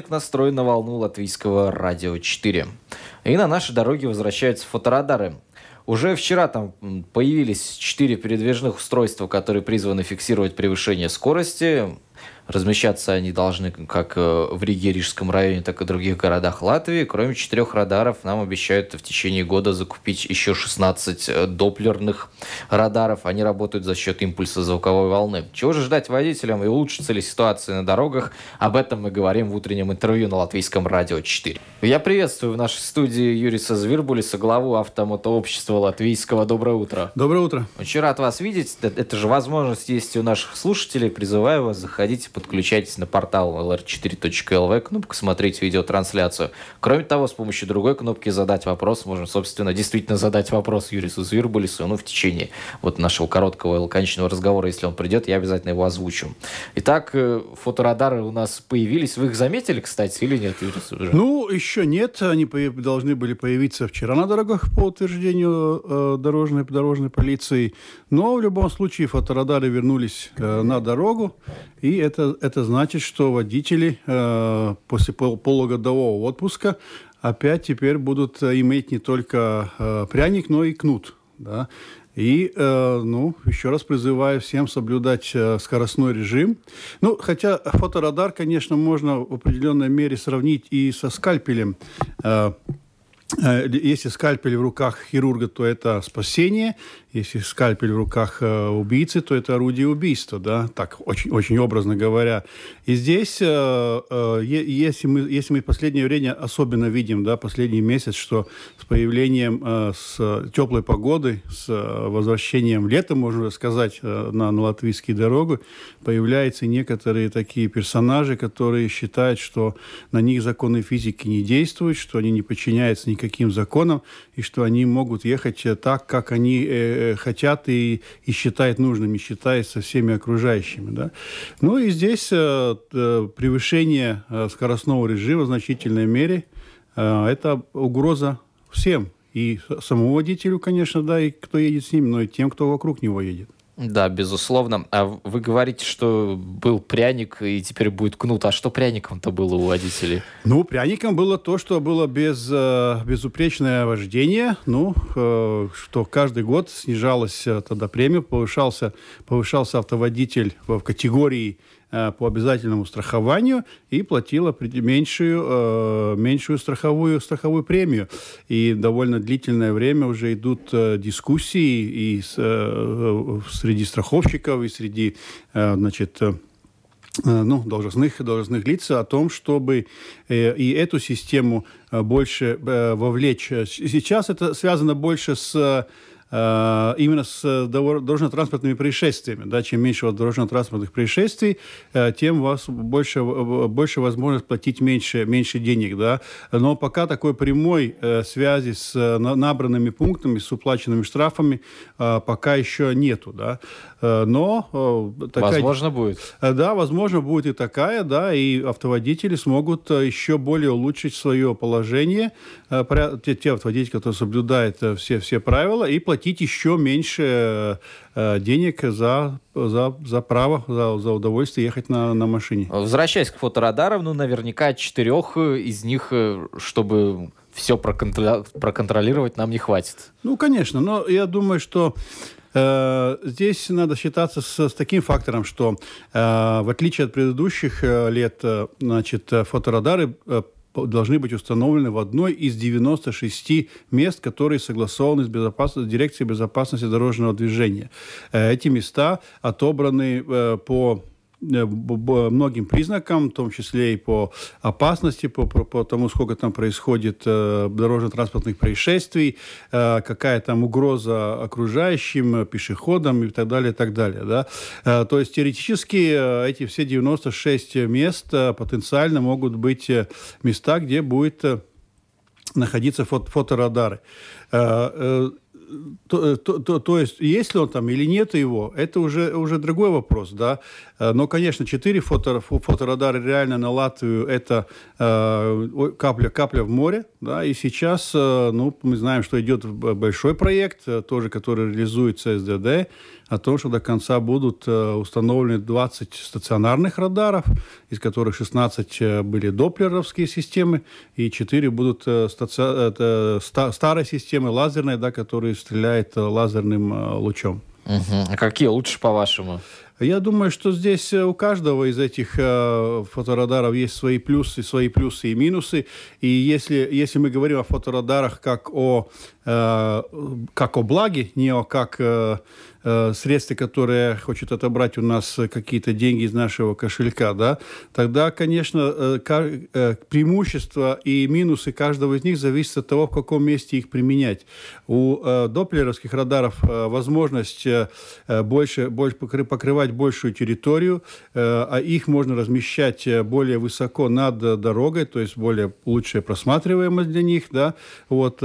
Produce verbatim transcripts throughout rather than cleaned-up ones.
понедельник настроен на волну Латвийского радио четыре. И на наши дороги возвращаются фоторадары. Уже вчера там появились четыре передвижных устройства, которые призваны фиксировать превышение скорости. Размещаться они должны как в Риге, Рижском районе, так и в других городах Латвии. Кроме четырех радаров, нам обещают в течение года закупить еще шестнадцать доплерных радаров. Они работают за счет импульса звуковой волны. Чего же ждать водителям и улучшится ли ситуация на дорогах? Об этом мы говорим в утреннем интервью на Латвийском радио четыре. Я приветствую в нашей студии Юриса Звирбулиса, главу автомотообщества Латвийского. Доброе утро. Доброе утро. Очень рад вас видеть. Это же возможность есть у наших слушателей. Призываю вас, заходите, подключайтесь на портал эл эр четыре точка эл ви, кнопку «Смотреть видеотрансляцию». Кроме того, с помощью другой кнопки «Задать вопрос» можно, собственно, действительно задать вопрос Юрису Звирбулису, ну, в течение вот нашего короткого и лаконичного разговора, если он придет, я обязательно его озвучу. Итак, фоторадары у нас появились. Вы их заметили, кстати, или нет, Юрис, уже? Ну, еще нет. Они должны были появиться вчера на дорогах по утверждению э, дорожной, дорожной полиции. Но в любом случае фоторадары вернулись э, на дорогу. И это, это значит, что водители э, после пол, полугодового отпуска опять теперь будут иметь не только э, пряник, но и кнут. Да? И, э, ну, еще раз призываю всем соблюдать э, скоростной режим. Ну, хотя фоторадар, конечно, можно в определенной мере сравнить и со скальпелем. Э, э, если скальпель в руках хирурга, то это спасение. Если скальпель в руках э, убийцы, то это орудие убийства, да, так очень, очень образно говоря. И здесь, э, э, если, мы, если мы в последнее время особенно видим, да, последний месяц, что с появлением э, с теплой погоды, с э, возвращением лета, можно сказать, э, на, на латвийские дороги, появляются некоторые такие персонажи, которые считают, что на них законы физики не действуют, что они не подчиняются никаким законам, и что они могут ехать так, как они э, хотят и, и считают нужным, и считают со всеми окружающими. Да? Ну и здесь э, э, превышение э, скоростного режима в значительной мере э, это угроза всем. И самому водителю, конечно, да, и кто едет с ним, но и тем, кто вокруг него едет. Да, безусловно. А вы говорите, что был пряник и теперь будет кнут. А что пряником-то было у водителей? Ну, пряником было то, что было без, э, безупречное вождение. Ну, э, что каждый год снижалась э, тогда премия, повышался, повышался автоводитель в категории э, по обязательному страхованию и платила меньшую, э, меньшую страховую, страховую премию. И довольно длительное время уже идут э, дискуссии и с, э, среди страховщиков, и среди э, значит, э, ну, должностных, должностных лиц о том, чтобы э, и эту систему э, больше э, вовлечь. Сейчас это связано больше с именно с дорожно-транспортными происшествиями. Да, чем меньше дорожно-транспортных происшествий, тем у вас больше, больше возможность платить меньше, меньше денег. Да. Но пока такой прямой связи с набранными пунктами, с уплаченными штрафами пока еще нету. Да. Но такая, возможно, будет. Да, возможно, будет и такая, да, и автоводители смогут еще более улучшить свое положение. Те, те автоводители, которые соблюдают все, все правила, и платить платить еще меньше э, денег за, за, за право, за, за удовольствие ехать на, на машине. Возвращаясь к фоторадарам, ну, наверняка четырех из них, чтобы все проконтроли- проконтролировать, нам не хватит. Ну, конечно, но я думаю, что э, здесь надо считаться с, с таким фактором, что э, в отличие от предыдущих э, лет, э, значит, фоторадары э, должны быть установлены в одной из девяноста шести мест, которые согласованы с, безопасностью, с Дирекцией безопасности дорожного движения. Эти места отобраны по многим признакам, в том числе и по опасности, по, по, по тому, сколько там происходит э, дорожно-транспортных происшествий, э, какая там угроза окружающим, пешеходам и так далее, и так далее. Да? Э, то есть теоретически э, эти все девяносто шесть мест э, потенциально могут быть э, места, где будет э, находиться фото, фоторадары. Э, э, То, то, то, то есть, есть ли он там или нет его, это уже, уже другой вопрос, да. Но, конечно, четыре фото, фоторадара реально на Латвию – это э, капля, капля в море, да, и сейчас, э, ну, мы знаем, что идет большой проект, тоже, который реализуется эс дэ дэ, о том, что до конца будут установлены двадцать стационарных радаров, из которых шестнадцать были доплеровские системы, и четыре будут стаци... это старой системы лазерной, да, которые стреляют лазерным лучом. Угу. А какие лучше, по-вашему? Я думаю, что здесь у каждого из этих э, фоторадаров есть свои плюсы, свои плюсы и минусы. И если, если мы говорим о фоторадарах как о, э, как о благе, не о как э, э, средстве, которое хочет отобрать у нас какие-то деньги из нашего кошелька, да, тогда, конечно, э, э, преимущества и минусы каждого из них зависят от того, в каком месте их применять. У э, доплеровских радаров э, возможность э, больше, больше покрывать большую территорию, а их можно размещать более высоко над дорогой, то есть более лучшая просматриваемость для них, да. Вот.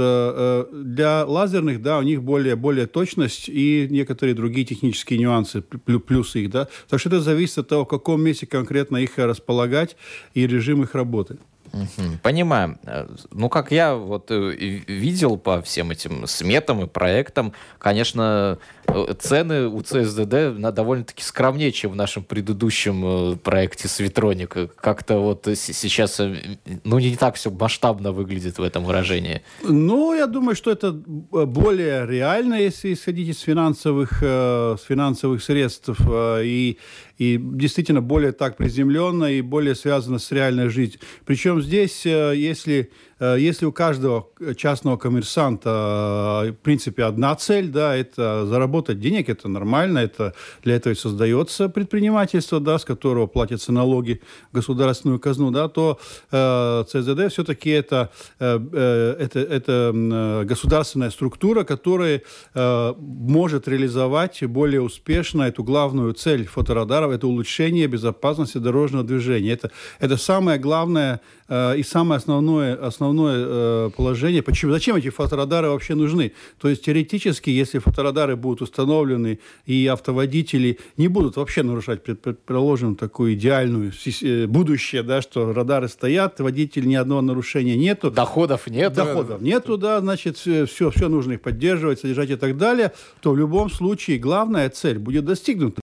Для лазерных, да, у них более, более точность и некоторые другие технические нюансы, плюсы их, да. Так что это зависит от того, в каком месте конкретно их располагать и режим их работы. Понимаю. Ну, как я вот видел по всем этим сметам и проектам, конечно, цены у ЦСДД довольно-таки скромнее, чем в нашем предыдущем проекте Светроник. Как-то вот сейчас, ну, не так все масштабно выглядит в этом выражении. Ну, я думаю, что это более реально, если исходить из финансовых, с финансовых средств, и, и действительно более так приземленно и более связано с реальной жизнью. Причем здесь, если, если у каждого частного коммерсанта, в принципе, одна цель, да, это заработать денег, это нормально, это, для этого и создается предпринимательство, да, с которого платятся налоги в государственную казну, да, то э, ЦСДД все-таки это, э, это, это государственная структура, которая э, может реализовать более успешно эту главную цель фоторадаров, это улучшение безопасности дорожного движения. Это, это самое главное э, и самое основное, основное э, положение. Почему? Зачем эти фоторадары вообще нужны? То есть теоретически, если фоторадары будут установлены и автоводители не будут вообще нарушать, предположим, такую идеальную э, будущее, да, что радары стоят, водитель ни одного нарушения нету. Доходов нет. Доходов нету, да, значит, все, все нужно их поддерживать, содержать и так далее, то в любом случае главная цель будет достигнута.